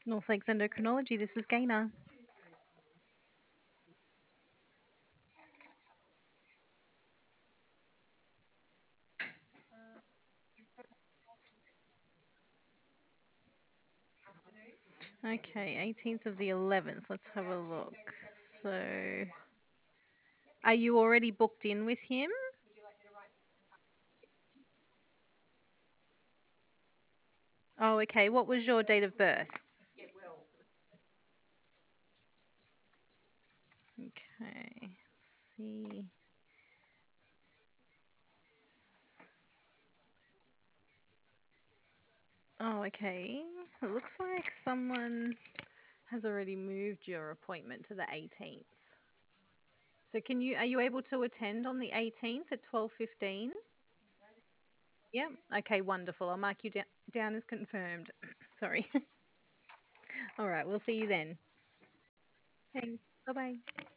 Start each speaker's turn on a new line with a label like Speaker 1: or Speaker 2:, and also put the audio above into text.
Speaker 1: North Lakes Endocrinology. This is Gaina. Okay, 18th of the 11th. Let's have a look. So, are you already booked in with him? Oh, okay. What was your date of birth? Okay. Let's see. Oh, okay. It looks like someone has already moved your appointment to the 18th. So are you able to attend on the 18th at 12:15? Yep. Okay, wonderful. I'll mark you down as confirmed. Sorry. All right, we'll see you then. Thanks. Bye-bye.